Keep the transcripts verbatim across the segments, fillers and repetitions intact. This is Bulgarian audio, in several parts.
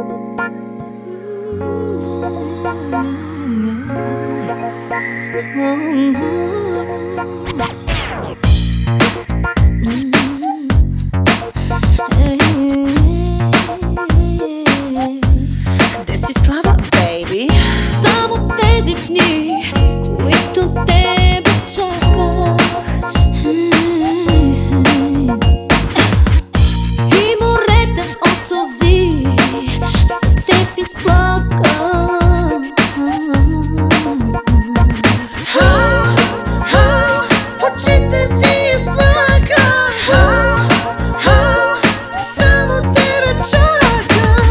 Десислава, бейби. Само тези дни, които тебе чаках, и морета от сълзи за теб изплаках. Очите си изплаках, само тебе чаках.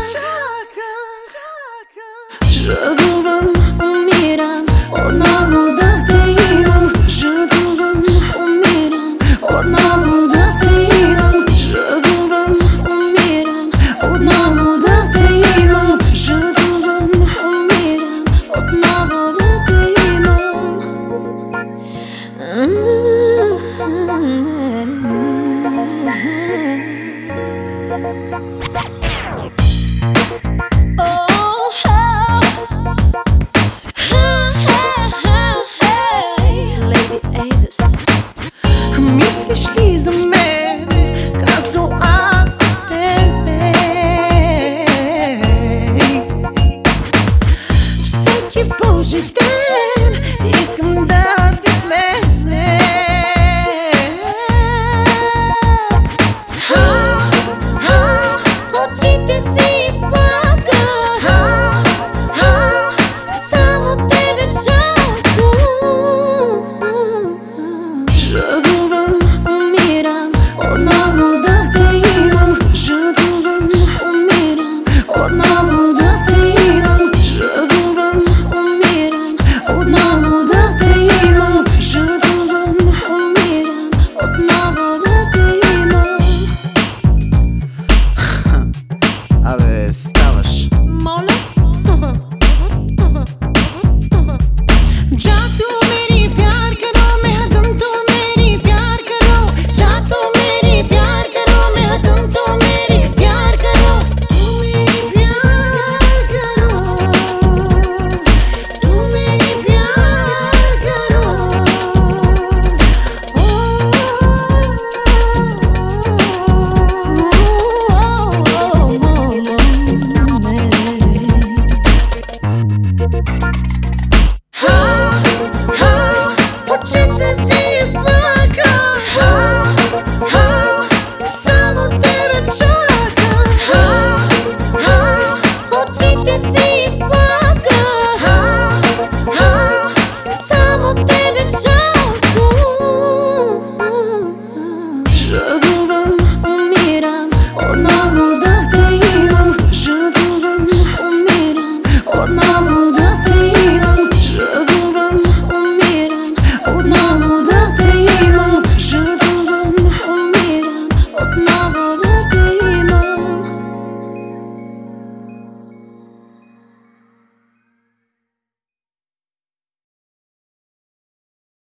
Жадувам, Умирам отново да те имам. Жадувам, умирам отново да те имам. Жадувам, умирам отново да те имам. Жадувам, умирам отново да те имам. мислиш ли за мен, както аз за тебе? Всеки Божи ден искам да си с мене. Очите си изплаках, само тебе чаках. Жадувам, Умирам отново да те имам. Жадувам, умирам отново да те имам. Жадувам, умирам отново да те имам. Жадувам, умирам отново да те имам. Абе, ставаш. Моля.